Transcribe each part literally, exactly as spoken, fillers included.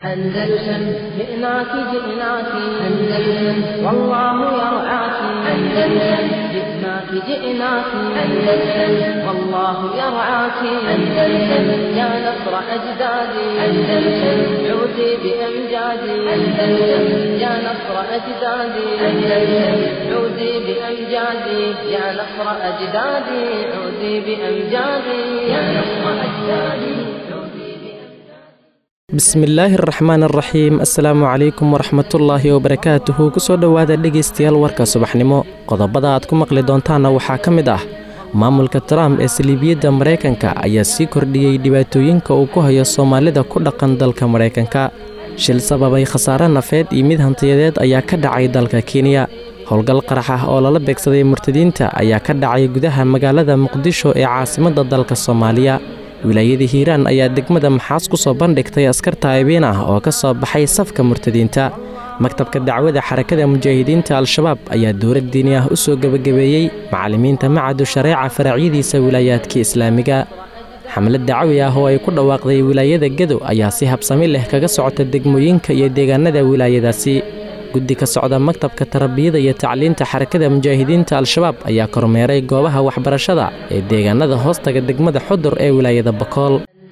أندلسن جئناك جئناك أندلسن والله يرعاك أندلسن جئناك جئناك أندلسن والله يرعاك أندلسن يا نصر أجدادي أندلسن عودي بأمجادي أندلسن يا نصر أجدادي أندلسن عودي بأمجادي يا نصر أجدادي عودي بأمجادي يا نصر أجدادي. bismillaahi araxmaan araxiim assalaamu calaykum waraxmatullaahi wabarakaatuhu kusoo dhowaada dhegaystayaal warka subaxnimo qodobada aad ku maqli doontaanna waxaa ka mid ah maamulka trump ee saliibiyadda maraykanka ayaa sii kordhiyey dhibaatooyinka uu ku hayo soomaalida ku dhaqan dalka maraykanka shil sababay khasaare nafeed iyo mid hantiyadeed ayaa ka dhacay dalka kenya howlgal qarax ah oo lala beegsaday murtadiinta ayaa ka dhacay gudaha magaalada muqdisho ee caasimadda dalka soomaaliya wilaayada hiiraan ayaa degmada maxaas ku soo bandhigtay askar taa'ibiin ah oo ka soo baxay safka murtadiinta maktabka dacwada xarakada mujaahidiinta al-shabaab ayaa dowlad diini ah u soo gebagabeeyey macallimiinta macadu shareeca faracyadiisa wilaayaadka islaamiga xamlad dacwi ah oo ay ku dhawaaqday wilaayada gedo ayaa si habsami leh kaga socota degmooyinka iyo deegaanada wilaayadaasi guddi ka socda maktabka tarbiyada iyo tacliinta xarakada mujaahidiinta al-shabaab ayaa kormeeray goobaha waxbarashada ee deegaanada hoostaga degmada xudur ee wilaayada bakool.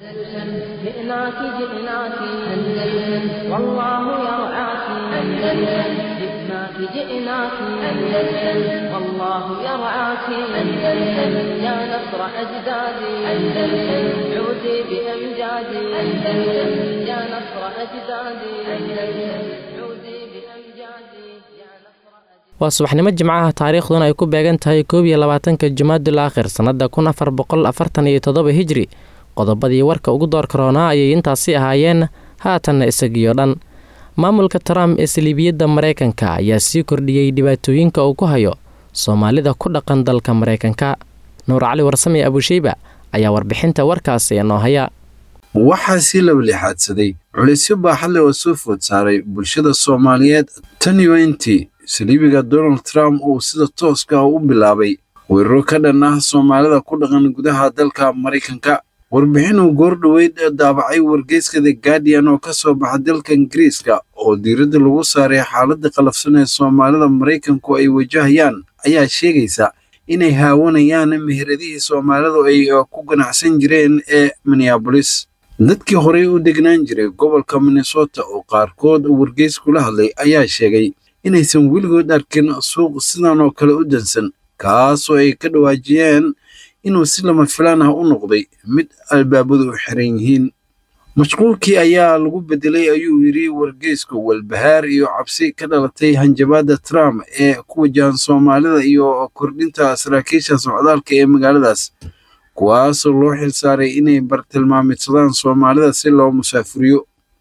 waa subaxnimo jimcaha taariikhduna ay ku beegan tahay koob iyo labaatanka jumaadul aakhir sannada kun afar boqol afartan iyo toddoba hijri qodobadii warka ugu door karoonaa ayay intaasi ahaayeen haatanna isagiyo dhan maamulka trump ee saliibiyadda maraykanka ayaa sii kordhiyey dhibaatooyinka uu ku hayo soomaalida ku dhaqan dalka maraykanka nuur cali warsame abusheyba ayaa warbixinta warkaasi inoo haya. waxaa sii labalixaadsaday culisyo baaxad leh oo soo food saaray bulshada soomaaliyeed tan iyo intii saliibiga donald trump uu sida tooska ah u bilaabay weeraro ka dhan ah soomaalida ku dhaqan gudaha dalka maraykanka warbixin uu goordhoweyd daabacay wargeyska the guardian oo ka soo baxa dalka ingiriiska oo diiradda lagu saaray xaaladda qalafsan ee soomaalida maraykanku ay wajahayaan ayaa sheegaysa inay haawanayaan meheradihii soomaalidu ay ku ganacsan jireen ee minneapolis dadkii horey u degnaan jiray gobolka minnesota oo qaarkood wargeysku la hadlay ayaa sheegay inaysan weligood arkin suuq sidan oo kale u dansan kaasoo ay ka dhawaajiyeen inuu si lama filaan ah u noqday mid albaabadu u xiran yihiin mashquulkii ayaa lagu bedelay ayuu yidhi wargeysku walbahaar iyo cabsi ka dhalatay hanjabaadda trump ee ku wajahan soomaalida iyo kordhinta saraakiisha socdaalka ee magaaladaas kuwaasoo loo xilsaaray inay bartilmaamidsadaan soomaalida si loo musaafuriyo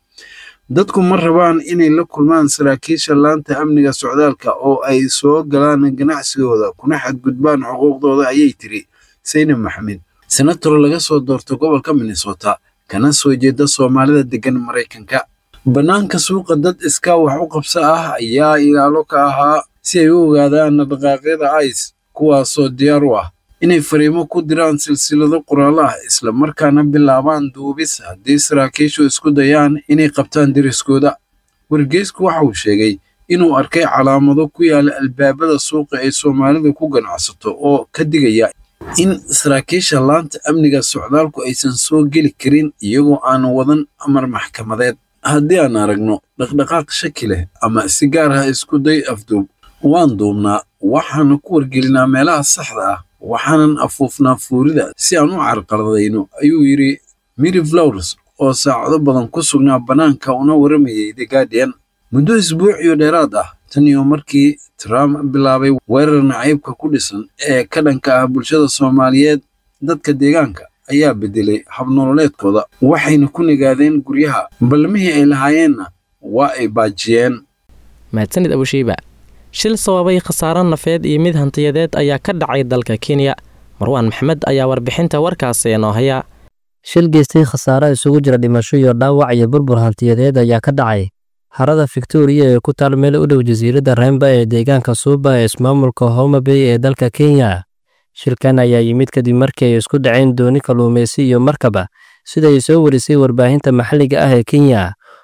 dadku ma rabaan inay la kulmaan saraakiisha laanta amniga socdaalka oo ay soo galaan ganacsigooda kuna xadgudbaan xuquuqdooda ayay tiri sayne maxamed senator laga soo doorto gobolka minnesota kana soo jeeda soomaalida degan maraykanka bannaanka suuqa dad iska wax u qabso ah ayaa ilaalo ka ahaa si ay u ogaadaan dhaqaaqyada ice kuwaasoo diyaar u ah inay fariimo ku diraan silsilado qoraal ah isla markaana bilaabaan duubis haddii saraakiishu isku dayaan inay qabtaan deriskooda wargeysku waxa uu sheegay inuu arkay calaamado ku yaala albaabada suuqa ay soomaalidu ku ganacsato oo ka digaya in saraakiisha laanta amniga socdaalku aysan soo geli karin iyagoo aan wadan amar maxkamadeed haddii aan aragno dhaqdhaqaaq shaki leh ama si gaar ah isku day afduub waan duubnaa waxaana ku wargelinaa meelaha saxda ah waxaanan afuufnaa fuurida si aan u carqaladayno ayuu yidhi miri flowers oo saacado badan ku sugnaa bannaanka una waramayay the guardian muddo isbuuc iyo dheeraad ah tan iyo markii trump bilaabay weerar nacaybka ku dhisan ee ka dhanka ah bulshada soomaaliyeed dadka deegaanka ayaa bedelay habnololeedkooda waxayna ku nagaadeen guryaha balmihii ay lahaayeenna waa ay baajiyeen. mahadsanid abusheyba shil sababay khasaare nafeed iyo mid hantiyadeed ayaa ka dhacay dalka kenya marwaan maxmed ayaa warbixinta warkaasi inoo haya. shil geystay khasaare isugu jira dhimasho iyo dhaawac iyo burbur hantiyadeed ayaa ka dhacay harada victoria ee ku taal meel u dhow jasiiradda remba ee deegaanka suuba ee ismaamulka homa bay ee dalka kenya shilkan ayaa yimid kadib markii ay isku dhaceen dooni kalluumaysi iyo markaba sida ay soo warisay warbaahinta maxalliga ah ee kenya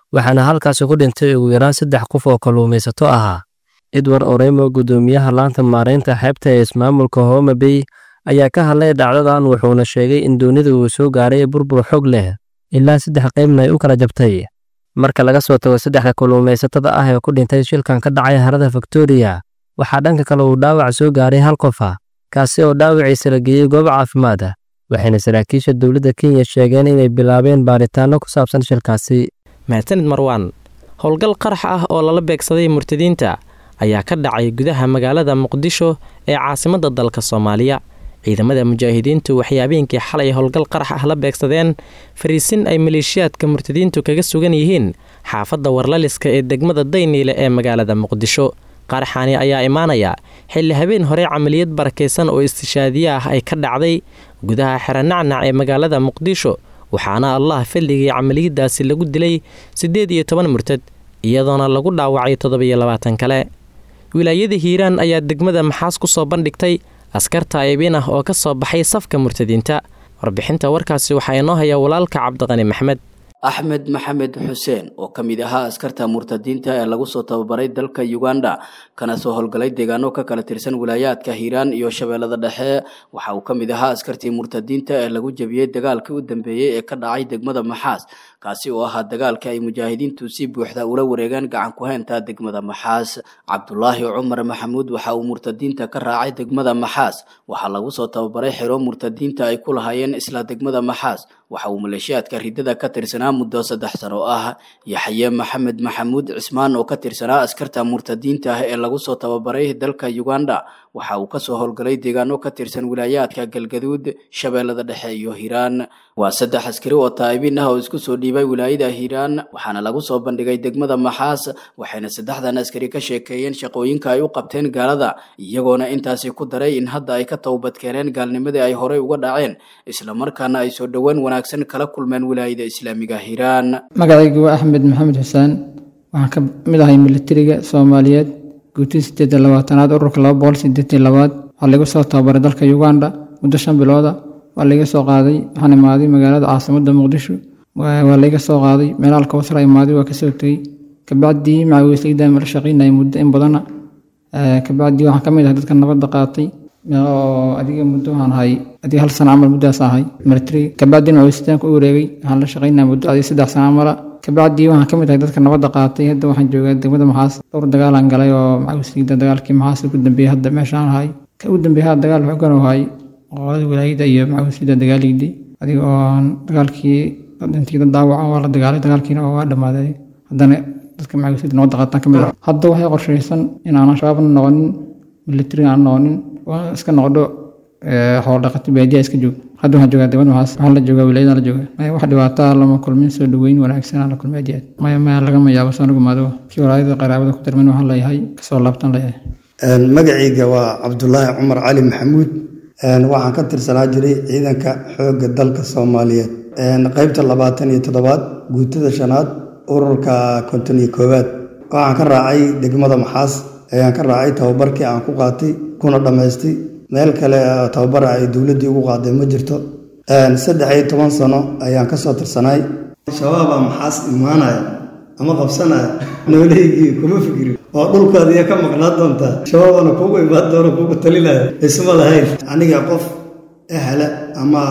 waxaana halkaasi ku dhintay ugu yaraan saddex qof oo kalluumaysato ahaa. Edward Oremo, gudoomiyaha laanta maareynta xeebta ee ismaamulka Homa Bay, ayaa ka hadlay dhacdadan wuxuuna sheegay in doonida uu soo gaaray burbur xog leh ilaa saddex qaybna ay u kala jabtay. Marka laga soo tago saddexda kalluumaysatada ah ee ku dhintay shilkan ka dhacay harada Victoria, waxaa dhanka kale uu dhaawac soo gaaray hal qof ah, kaasi oo dhaawaciisa la geeyey goob caafimaad ah. Waxayna saraakiisha dowladda Kenya sheegeen inay bilaabeen baaritaano ku saabsan shilkaasi. Mahadsanid Marwan. Howlgal qarax ah oo lala beegsaday murtadiinta ayaa ka dhacay gudaha magaalada Muqdisho ee caasimadda dalka Soomaaliya. Ciidamada mujaahidiintu waxay habeenkii xalay howlgal qarax ah la beegsadeen fariisin ay maleeshiyaadka murtadiintu kaga sugan yihiin xaafadda Warlaliska ee degmada Dayniile ee magaalada Muqdisho. Qaraxani ayaa imaanaya xilli habeen hore camaliyad barakeysan oo istishaadiye ah ay ka dhacday gudaha Xeranacnac ee magaalada Muqdisho, waxaana Allah fadligii camaliyadaasi lagu dilay siddeed iyo toban murtad iyadoona lagu dhaawacay toddoba iyo labaatan kale. Wilaayada Hiiraan ayaa degmada Maxaas ku soo bandhigtay askarta aybin ah oo ka soo baxay safka murtadiinta. Warbixinta warkaasi waxaa inoo haya walaalka Cabdiqani Maxmed. Axmed Maxamed Xuseen oo ka mid ahaa askarta murtadiinta ee lagu soo tababaray dalka Uganda kana soo howlgalay deegaano ka kala tirsan wilaayaadka Hiiraan iyo Shabeellada Dhexe, waxa uu ka mid ahaa askartii murtadiinta ee lagu jabiyay dagaalkii u dambeeyay ee ka dhacay degmada Maxaas, kaasi oo ahaa dagaalkii ay mujaahidiintu si buuxda ula wareegaan gacan ku haynta degmada Maxaas. Cabdullaahi Cumar Maxamuud waxa uu murtadiinta ka raacay degmada Maxaas, waxaa lagu soo tababaray xero murtadiinta ay ku lahaayeen isla degmada Maxaas. waxa uu maleeshiyaadka ridada ka tirsanaa muddo saddex sano ah. Yaxye Maxamed Maxamuud Cismaan oo ka tirsanaa askarta murtadiinta ah ee lagu soo tababaray dalka Uganda, waxa uu ka soo howlgalay deegaano ka tirsan wilaayaadka Galgaduud, Shabeellada Dhexe iyo Hiiraan. waa saddex askari oo taayibin ah oo isku soo dhiibay wilaayada Hiiraan, waxaana lagu soo bandhigay degmada Maxaas, waxayna saddexdan askari ka sheekeeyeen shaqooyinka ay u qabteen gaalada, iyagoona intaasi ku daray in hadda ay ka tawbad keeneen gaalnimadii ay horey uga dhaceen, isla markaana ay soo dhawaan wanaagsan kala kulmeen wilaayada Islaamiga Hiiraan. magacaygu waa Axmed Maxamed Xuseen, waxaan ka mid ahay militariga Soomaaliyeed guutii sideed iyo labaatanaad ururka laba boqol siddeed iyo labaad. waxaa lagu soo tababaray dalka Uganda muddo shan bilooda. waa laga soo qaaday waxaan imaaday magaalada caasimadda Muqdisho. waa laga soo qaaday meelaha Kawsar imaaday waa ka soo tagay kabacdii macawiisayda mar shaqeynay muddo in badan. kabacdii waxaan ka mid ahay dadka nabadda qaatay oo adiga muddo waxaan ahay adiga hal sano camal muddaas ahay military. kabacdii macawiisaydaan ku wareegay waxaan la shaqeynay muddo adiga saddex sano camal. kabacdii waxaan ka mid ahay dadka nabadda qaatay. hadda waxaan joogaa degmada Maxaas. dhowr dagaal aan galay oo macawiisayda dagaalkii Maxaas ugu dambeeyay hadda meeshaan ahay ka ugu dambeeyay dagaal wuxuu garan waayay qolada wilaayada iyo macawiisayda dagaalidii adiga oo dagaalkii dadintiida daawaca waa la dagaalay dagaalkiina waa dhamaaday. haddana dadka macawiisayda nabadda qaataan ka mid ah. hadda waxay qorshaysan in aan shabaab noqonin, military aan noqonin, waa iska noqdo xoolo dhaqato baadiya iska joog. hadda waxaan joogaa degmada Maxaas, waxaan la joogaa wilaayada la joogaa. maya wax dhibaato ah lama kulmin, soo dhaweyn wanaagsan aan la kulmay aad. maya maya lagama yaabo soo nugumaado kii walaayada qaraabada ku darmin waxaan leeyahay kasoo laabtan leeyahay. magacayga waa Cabdullaahi Cumar Cali Maxamuud, waxaan ka tirsanaa jiray ciidanka xoogga dalka Soomaaliyeed qaybta labaatan iyo toddobaad guutada shanaad ururka konton iyo koowaad. waxaan ka raacay degmada Maxaas ayaan ka raacay tababarkii aan ku qaatay kuna dhammaystay. meel kale tababar ay dowladdii ugu qaaday ma jirto. saddex iyo toban sano ayaan ka soo tirsanaay. shabaabaa Maxaas imaanaya ama qabsanaya nooleygii kuma fikirin oo dhulkaadiya ka maqnaa doontaa, shabaabana kugu imaan doona kugu talinaya isma lahayn. aniga qof ahla ama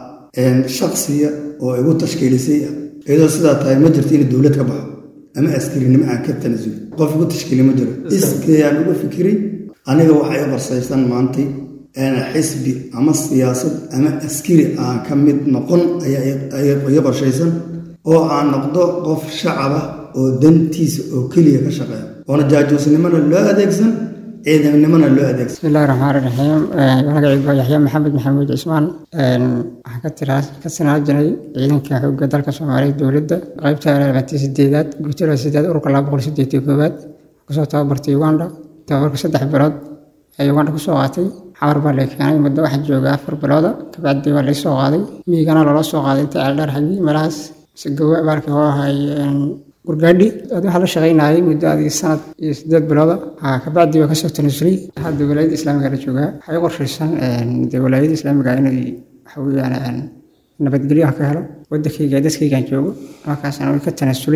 shaksiya oo igu tashkiilisay iyadoo sidaa tahay ma jirto in dowlad ka baxo ama askarinimo aan ka tanasulo. qof igu tashkiili ma jiro, iskayaan uga fikiray. aniga waxay qorsaysan maantay xisbi ama siyaasad ama askari aan ka mid noqon ayaa qorshaysan, oo aan noqdo qof shacab ah oo dantiisa oo keliya ka shaqeeya, oona jaajuusnimona loo adeegsan, ciidamnimona loo adeegsan. bismillahi raxmaani raxiim. magacaygu waa Yaxye Maxamed Maxamuud Cismaan, waxaan ka tiraa ka sanaa jiray ciidanka xoogga dalka Soomaaliyeed dowladda qaybta labaatan iyo sideedaad guutada sideed ururka laba boqol siddeed iyo koowaad. kusoo tababartay Uganda. tababarka saddex bilood ayuu Uganda kusoo qaatay. xamar baa la keenay muddo waxaa jooga afar bilooda. kabacdii waa laysoo qaaday miigana loola soo qaaday inta ceeldheer xagii meelahaas sigawa baalkii oo ahay gurgaadhi. waxaa la shaqaynayay muddo adiga sanad iyo siddeed bilooda. kabacdii waa kasoo tanasulay. hadda wilaayada Islaamiga la joogaa. waxay qorshaysan dee wilaayada Islaamiga inay waxa weeyaan nabadgelyo ka helo wadankayga dadkaygaan joogo, markaasna way ka tanasulay.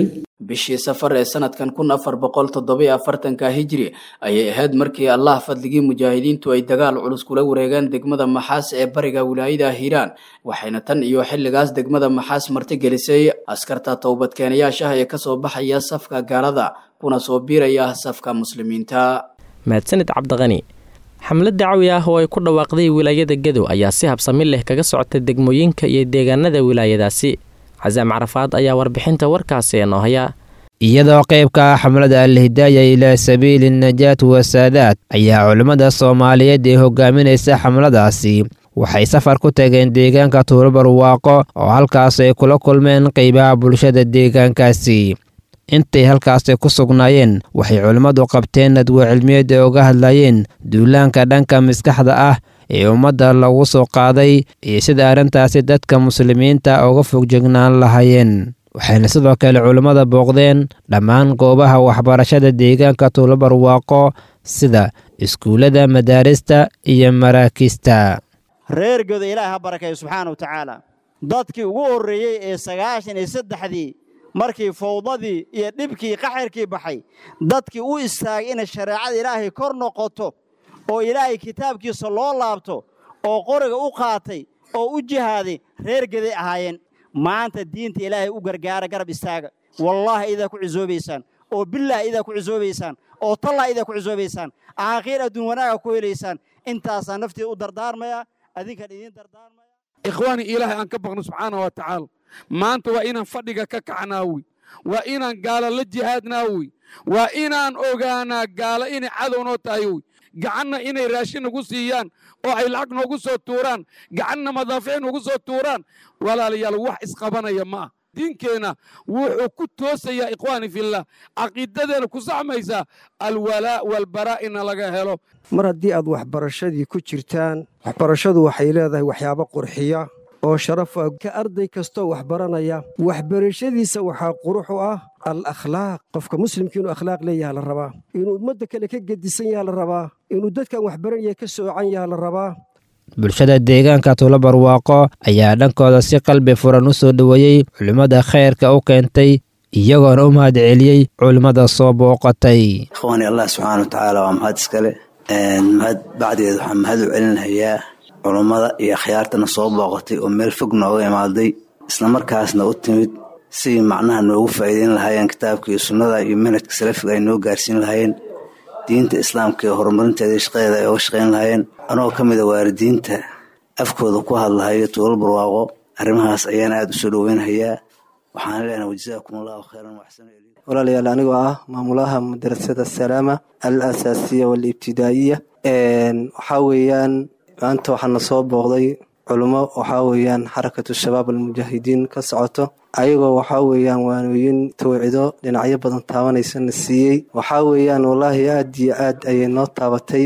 bishii safar ee sanadkan kun afar boqol toddoba iyo afartanka hijri ayay ahayd markii allah fadligii mujaahidiintu ay dagaal culus kula wareegeen degmada Maxaas ee bariga wilaayada Hiiraan waxayna tan iyo xilligaas degmada Maxaas martigelisay askarta toobadkeenayaasha ee ka soo baxaya safka gaalada kuna soo biiraya safka muslimiinta. mahadsanid Cabdiqani. xamlad dacwi ah oo ay ku dhawaaqday wilaayada Gedo ayaa si habsami leh kaga socotay degmooyinka iyo deegaanada wilaayadaasi. Cazaam Carafaad ayaa warbixinta warkaasi inoo haya. iyadoo qaybka xamlada al-hidaaya ilaa sabiili najaat wa saadaat ayaa culimada Soomaaliyeed ee hogaaminaysa xamladaasi waxay safar ku tageen deegaanka Tuulo Barwaaqo oo halkaas ay kula kulmeen qaybaha bulshada deegaankaasi. intay halkaas ku sugnaayeen waxay culimadu qabteen nadwo cilmiyeed oo uga hadlayeen duulaanka dhanka maskaxda ah ee ummadda lagu soo qaaday iyo sida arrintaasi dadka muslimiinta uga fogjegnaan lahaayeen. waxayna sidoo kale culimada booqdeen dhammaan goobaha waxbarashada deegaanka Tuulo Barwaaqo sida iskuulada, madaarista iyo maraakista. reer Gedo Ilaahay ha barakeeyo subxaanahu wa ta'aala. dadkii ugu horeeyay ee sagaashan iyo saddexdii markii fowdadii iyo dhibkii qaxirkii baxay dadkii u istaagay in shariicada Ilaahay kor noqoto oo Ilaahay kitaabkiisa loo laabto oo qoriga u qaatay oo u jihaaday reer Gedo ahaayeen. maanta diinta Ilaahay u gargaara garab istaaga wallahi ida ku cizoobaysaan oo billahi ida ku cizoobaysaan oo tallah ida ku cizoobaysaan aakhir adduun wanaaga ku helaysaan. intaas naftii u dardaarmaya adinka idin dardaarmaya. ikhwaani Ilaahay aan ka baqno subxaanahu wa ta'aala. maanta waa inaan fadhiga ka kacnaawi, waa inaan gaala la jihaadnaawi, waa inaan ogaanaa gaala inay cadow noo tahay, gacanna inay raashin nagu siiyaan oo ay lacag noogu soo tuuraan, gacanna madaafiic noogu soo tuuraan. walaalayaal wax isqabanaya ma ah. diinkeena wuxuu ku toosayaa ikhwaani fillah, caqiidadeena ku saxmaysaa alwalaa walbaraa ina laga helo. mar haddii aad waxbarashadii ku jirtaan, waxbarashadu waxay leedahay waxyaabo qurxiya oo sharaf ah ka arday kastoo wax baranaya. waxbarashadiisa waxaa qurux u ah al-akhlaaq. qofka muslimka inuu akhlaaq leeyahay la rabaa, inuu ummadda kale ka gedisan yahay la rabaa, inuu dadkan wax baranaya ka soocan yahay la rabaa. bulshada deegaanka Tuulo Barwaaqo ayaa dhankooda si qalbi furan u soo dhaweeyay culimada khayrka u keentay iyagoona u mahad celiyay culimada soo booqatay. ikhwaani Allah subxaanahu wa ta'aala waa mahad iskale. mahad bacdeed waxaan mahad u celinayaa culimada iyo khiyaartana soo booqatay oo meel fog nooga imaaday isla markaasna u timid si macnaha noogu faa'iideyn lahaayeen kitaabka iyo sunnada iyo manhajka salafiga ay noo gaarsiin lahaayeen, diinta islaamka iyo horumarinteeda shaqadeeda ay uga shaqayn lahaayeen. anoo ka mid a waalidiinta afkooda ku hadlahayo Tuulo Barwaaqo arrimahaas ayaan aad u soo dhaweynayaa. waxaan leenahay wajazaakum allahu khayran wa ahsana ilaykum. walaalayaal anigoo ah maamulaha madrasada Salaama al-asaasiya wal ibtidaa'iya waxaa weeyaan maanta waxaana soo booqday culimo waxaa weeyaan xarakatu shabaab al-mujaahidiin ka socoto, ayagoo waxaa weeyaan waanooyin tawcido dhinacyo badan taabanaysa na siiyey. waxaa weeyaan wallaahi aad iyo aad ayay noo taabatay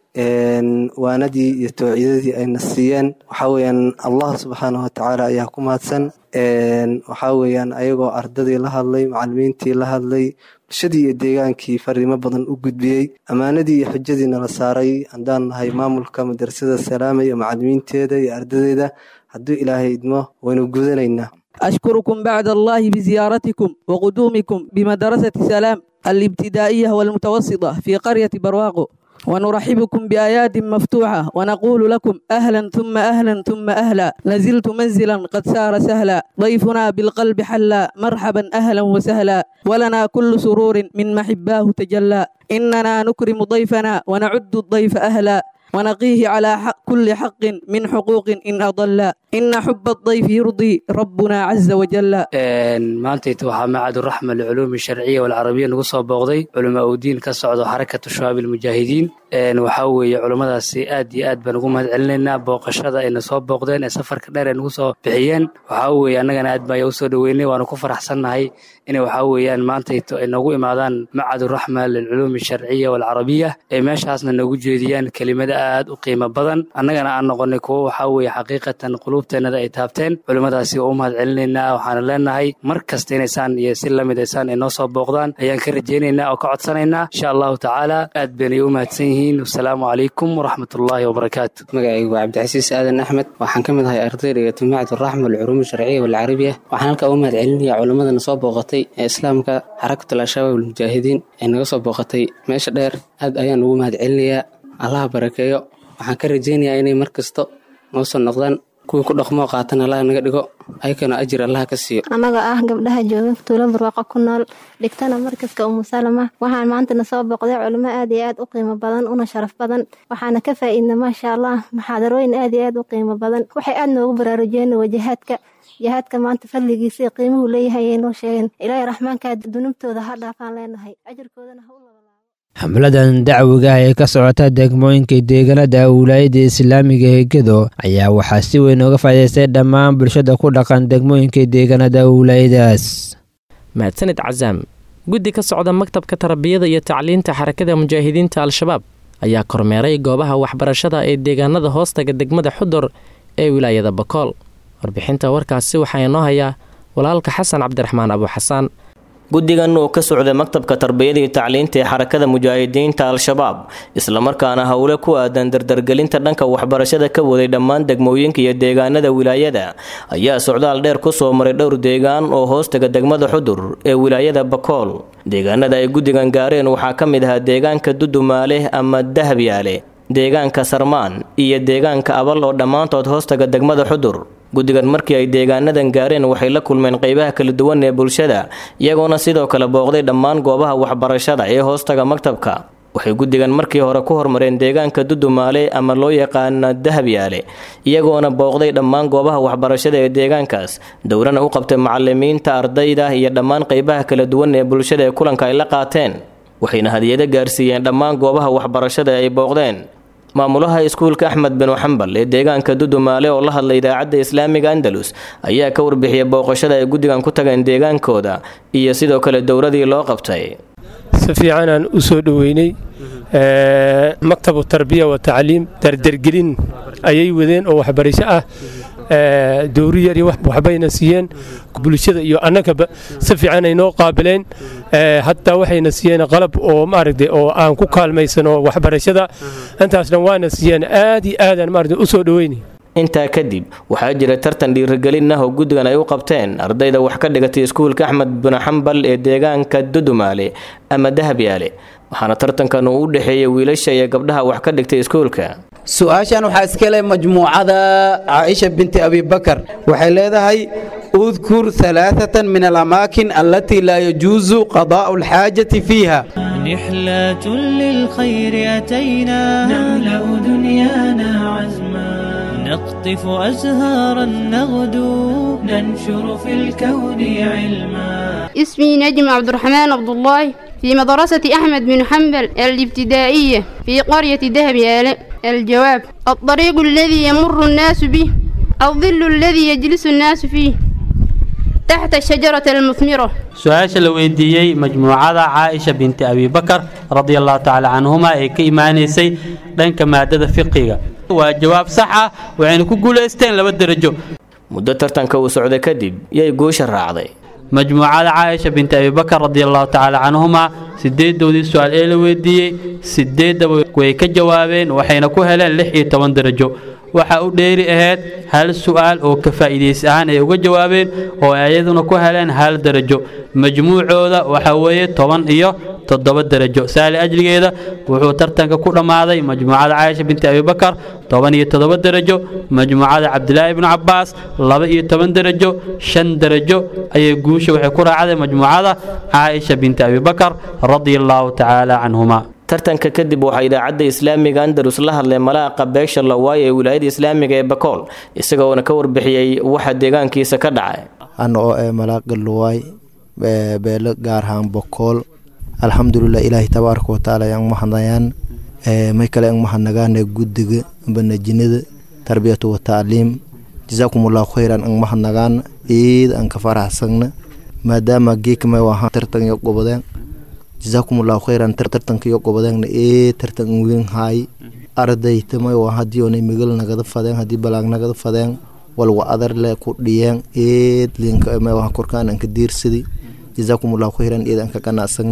waanadii iyo tawciidadii ayna siiyeen. waxaa weeyaan allah subxaanahu wa ta'aala ayaa ku mahadsan. waxaa weeyaan ayagoo ardadii la hadlay, macallimiintii la hadlay, bulshadii iyo deegaankii fariimo badan u gudbiyey, ammaanadii iyo xujadiina la saaray haddaan nahay maamulka madrasada Salaama iyo macallimiinteeda iyo ardadeeda. hadduu ilaahay idmo waynu gudanaynaa. أشكركم بعد الله بزيارتكم وقدومكم بمدرسة سلام الابتدائية والمتوسطة في قرية برواقو، ونرحبكم بآيات مفتوحة ونقول لكم أهلا ثم أهلا ثم أهلا. نزلت منزلا قد سار سهلا، ضيفنا بالقلب حلا، مرحبا أهلا وسهلا، ولنا كل سرور من محباه تجلى. إننا نكرم ضيفنا ونعد الضيف أهلا، ونقيه على حق كل حق من حقوق إن أضل. إن حب الضيف يرضي ربنا عز وجل. maantayta waxaa macad raxma lculuum sharciya walcarabiya nagu soo booqday culamaa u diin ka socdo xarakatu shabaab almujaahidiin. waxaa weeye culimmadaasi aad iyo aad baan ugu mahad celinaynaa booqashada ayna soo booqdeen ee safarka dheer ay nagu soo bixiyeen. waxaa weeye annagana aad baan u soo dhaweynay, waanu ku faraxsannahay inay waxaa weeyaan maantayto ay noogu imaadaan macad raxma lilculuum sharciya walcarabiya ee meeshaasna noogu jeediyaan kelimada aad u qiimo badan. annagana aan noqonay kuwo waxaa weeye xaqiiqatan qulubteennada ay taabteen. culimmadaasi waa u mahad celinaynaa, waxaana leenahay mar kasta inaysaan iyo si lamid aysaan ay noo soo booqdaan ayaan ka rajaynaynaa oo ka codsanaynaa insha allahu tacaala. aad baynay u mahadsan yihiin. yihiin wasalaamu calaykum waraxmatullaahi wabarakaatu. magacaygu waa cabdicasiis aadan axmed, waxaan ka mid ahay ardayda jamacatu raxma alculuum alsharciya walcarabiya. waxaan halkaa u mahad celinayaa culimmadana soo booqatay ee islaamka xarakatul al-shabaab almujaahidiin ee naga soo booqatay meesha dheer. aad ayaan ugu mahad celinayaa, allaha barakeeyo. waxaan ka rajaynayaa inay mar kasta noo soo noqdaan kuwii ku dhaqmoo qaatan allaha naga dhigo, ayakana ajir allaha ka siiyo. annaga ah gabdhaha jooga tuulo barwaaqo ku nool dhigtana markaska umu salama, waxaan maantana soo booqday culimo aad iyo aad u qiimo badan una sharaf badan. waxaana ka faa'iidna maasha allah muxaadarooyin aad iyo aad u qiimo badan. waxay aad noogu baraarujiyeen wajahaadka jihaadka maanta fadligiisa iyo qiimuhu leeyahay ay noo sheegeen. ilaahay raxmaanka dunubtooda ha dhaafaan leenahay, ajirkoodana ha u laba. xamladan dacwiga ah ee ka socota degmooyinka deegaanada wilaayada islaamiga ee Gedo ayaa waxaa si weyn uga faa'iideystay dhammaan bulshada ku dhaqan degmooyinka deegaanada wilaayadaas. mahadsanid cazaam. guddi ka socda maktabka tarbiyada iyo tacliinta xarakada mujaahidiinta al-shabaab ayaa kormeeray goobaha waxbarashada ee deegaanada hoostaga degmada Xudur ee wilaayada Bakool. warbixinta warkaasi waxaa inoo haya walaalka xasan cabdiraxmaan abu xasaan. guddigan oo ka socda maktabka tarbiyada iyo tacliinta ee xarakada mujaahidiinta al-shabaab islamarkaana howle ku aadan dardargelinta dhanka waxbarashada ka waday dhammaan degmooyinka iyo deegaanada wilaayada ayaa socdaal dheer ku soo maray dhowr deegaan oo hoostaga degmada Xudur ee wilaayada Bakool. deegaanada ay guddigan gaareen waxaa ka mid ahaa deegaanka Dudumaale ama Dahabyaale, deegaanka Sarmaan iyo deegaanka Abal oo dhammaantood hoostaga degmada Xudur. guddigan markii ay deegaanadan gaareen waxay la kulmeen qaybaha kala duwan ee bulshada, iyagoona sidoo kale booqday dhammaan goobaha waxbarashada ee hoostaga maktabka. waxay guddigan markii hore ku hormareen deegaanka Dudumaale ama loo yaqaana Dahabyaale, iyagoona booqday dhammaan goobaha waxbarashada ee deegaankaas, dowrana u qabtay macallimiinta, ardayda iyo dhammaan qaybaha kala duwan ee bulshada ee kulanka ay la qaateen. waxayna hadiyado gaarsiiyeen dhammaan goobaha waxbarashada ay booqdeen. maamulaha iskuulka Axmed bin Xambal ee deegaanka Dudumaale oo la hadlay idaacadda Islaamiga Andalus ayaa ka warbixiyay booqashada ay guddigan ku tageen deegaankooda iyo sidoo kale dowradii loo qabtay. si fiican aan u soo dhaweynay ee maktabu tarbiya wa tacliim dardargelin ayay wadeen oo waxbarasho ah. ee dowriyar iyo waxbayna siiyeen bulshada iyo annagaba si fiican ay noo qaabileen. ee hatta waxayna siiyeen qalab oo maaragtay oo aan ku kaalmaysano waxbarashada, intaasna waana siiyeen. aad iyo aad aan maaragtay u soo dhaweynay. intaa kadib waxaa jira tartan dhiirigelin ah oo guddigan ay u qabteen ardayda wax ka dhigatay iskuulka Axmed bin Xambal ee deegaanka Dudumaale ama Dahabyaale, waxaana tartankan uu u dhaxeeyay wiilasha iyo gabdhaha wax ka dhigtay iskuulka. su-aashan waxaa iska leh majmuucada Caaisha binti Abi Bakar, waxay leedahay udkur ثلاثة من الأماكن التي لا يجوز قضاء الحاجة فيها. نحلة للخير أتينا نملأ دنيانا عزما نقطف أزهارا نغدو ننشر في الكون علما. اسمي نجم عبد الرحمن عبد الله في مدرسة أحمد بن حنبل الابتدائية في قرية دهبيالة. الجواب: الطريق الذي يمر الناس به، الظل الذي يجلس الناس فيه، تحت الشجرة المثمرة. سؤال لويديي مجموعة عائشة بنت أبي بكر رضي الله تعالى عنهما أي كإيمانيسي لأنك مادة فقهية. وجواب صح وعين كقول استين لبدرجو. مدة ترتنك وسعودة كدب يجوش الرعضي. مجموعة عائشة بنت أبي بكر رضي الله تعالى عنهما سديد دودي السؤال إيه لويديي سديد ويك جوابين وحين كهلا لحية تمن درجو. waxa u dheeri ahayd hal su'aal oo ka faa'iideys ahaan ay uga jawaabeen oo ayaduna ku heleen hal darajo. majmuucooda waxa weeye toban iyo toddoba darajo. saali ajligeeda wuxuu tartanka ku dhamaaday majmuucada Caaisha binti Abi Bakar toban iyo toddoba darajo, majmuucada Cabdullah ibn Abbas laba iyo toban darajo. shan darajo ayay guusha waxay ku raacday majmuucada Caaisha binti Abi Bakar radiyallahu ta'ala anhuma. tartanka kadib waxaa idaacadda Islaamiga Andalus la hadlay malaaqa beesha Lawaay ee wilaayada Islaamiga ee Bakool, isagoo ka warbixiyay waxa deegaankiisa ka dhacay. ana oo ee malaaqa Lawaay beelo gaar ahaan Bakool, alxamdulillah ilaahi tabaaraka wa taala yang mahadayaan ee may kale yang mahadnagaan guddiga banajinada tarbiyatu wa ta'liim. jazakumullahu khayran ang mahadnagaan eed aan ka faraxsana maadaama geekma waxa tartan iyo gobodeen. jazakumullahu khayran tartanka iyo gobodeen ee tartan weyn hay ardayda ma waa hadii oo migal nagada fadeen hadii balaag nagada fadeen walwa adar le ku dhiyeen ee linka ma waa korkaan ka diirsidi. jazakumullahu khayran eedan ka qanacsagna.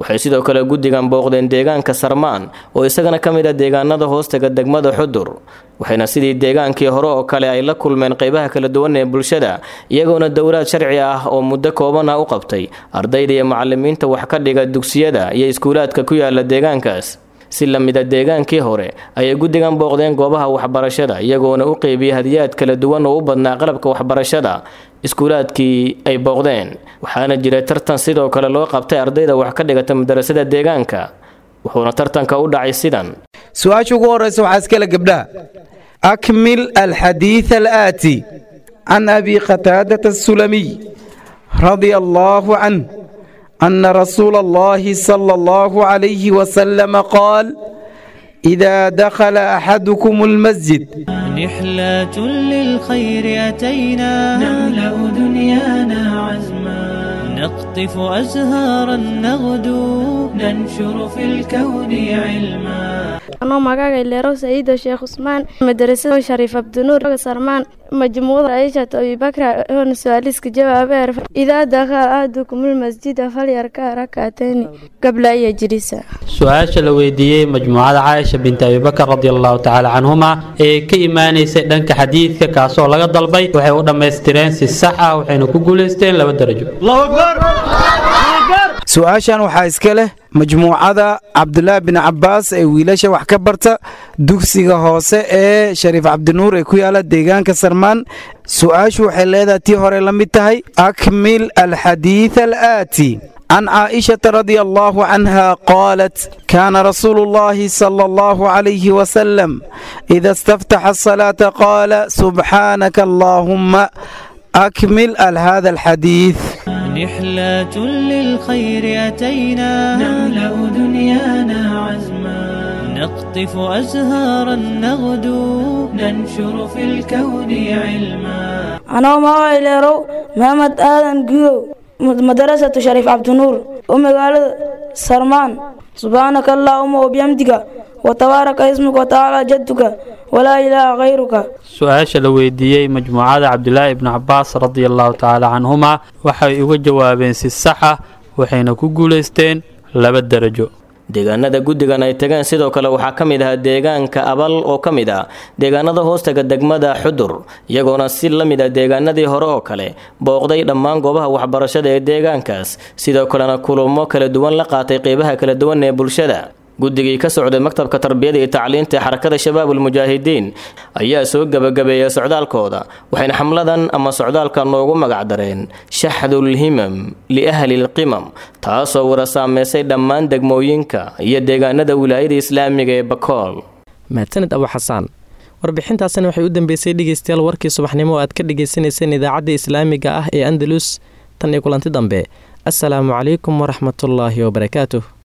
waxay sidoo kale guddigan booqdeen deegaanka sarmaan oo isagana ka mid ah deegaanada hoostaga degmada xudur waxayna sidii deegaankii hore oo kale ay la kulmeen qaybaha kala duwan ee bulshada iyagoona dowlaad sharci ah oo muddo kooban ah u qabtay ardayda iyo macallimiinta wax ka dhiga dugsiyada iyo iskuulaadka ku yaala deegaankaas si la mid a deegaankii hore ayay guddigan booqdeen goobaha waxbarashada iyagoona u qeybiyey hadiyaad kala duwan oo u badnaa qalabka waxbarashada iskuulaadkii ay booqdeen waxaana jiray tartan sidoo kale loo qabtay ardayda wax ka dhigata madarasada deegaanka wuxuuna tartanka u dhacay sidan su-aasha ugu horeysa waxaa iskale gabdhaha akmil alxadiid alaati can abi qataadata asulamiy radia allaahu canh أن رسول الله صلى الله عليه وسلم قال إذا دخل أحدكم المسجد رحلة للخير أتينا نملأ دنيانا عزما نقطف أزهارا نغدو ننشر في الكون علما أنا مقاقي ليرو سيد الشيخ عثمان مدرسة شريف عبد النور سرمان مجموعة عائشة أبي بكر هون سؤاليسك جواب إذا دخل أحدكم المسجد فليركع ركعتين قبل أن يجلس سؤال la weydiiyey majmuucada Caaisha bint Abi Bakr radiyallahu ta'ala anhuma ee ka iimaanaysay dhanka xadiidka kaasoo laga dalbay waxay u dhameystireen si sax ah waxayna ku guuleysteen laba darajo Allahu akbar su-aashan waxaa iska leh majmuucada cabdulaahi bin cabbaas ee wiilasha wax ka barta dugsiga hoose ee shariif cabdinuur ee ku yaala deegaanka sarmaan su-aashu waxay leedahay tii hore la mid tahay akmil alxadiid alaati عن عائشة رضي الله عنها قالت كان رسول الله صلى الله عليه وسلم إذا استفتح الصلاة قال سبحانك اللهم أكمل هذا الحديث رحلة للخير أتينا نملأ دنيانا عزما نقطف أزهارا نغدو ننشر في الكون علما أنا ما إليرو محمد آدم جيو مدرسة شريف عبد النور ومقال سرمان سبحانك اللهم وبحمدك وتبارك اسمك وتعالى جدك ولا إله غيرك su-aasha la weydiiyey majmuucada cabdulaahi ibnu cabbaas radiallahu tacaala canhuma waxay uga jawaabeen si sax ah waxayna ku guulaysteen laba darajo deegaanada guddigan ay tageen sidoo kale waxaa ka mid ah deegaanka abal oo ka mid ah deegaanada hoostaga degmada xudur iyagoona si la mid ah deegaanadii hore oo kale booqday dhammaan goobaha waxbarashada ee deegaankaas sidoo kalena kulamo kala duwan la qaatay qeybaha kala duwan ee bulshada guddigii ka socday maktabka tarbiyada iyo tacliinta ee xarakada shabaabul mujaahidiin ayaa soo gabagabeeyay socdaalkooda waxayna xamladan ama socdaalka noogu magac dareen shaxdul himam liahli lqimam taasoo wada saameysay dhammaan degmooyinka iyo deegaanada wilaayada islaamiga ee bakool mahadsanid abu xasaan warbixintaasina waxay u dambeysay dhegeystayaal warkii subaxnimo oo aad ka dhagaysanayseen idaacadda islaamiga ah ee andalus tan iyo kulanti dambe assalaamu calaykum waraxmatullaahi wabarakaatuh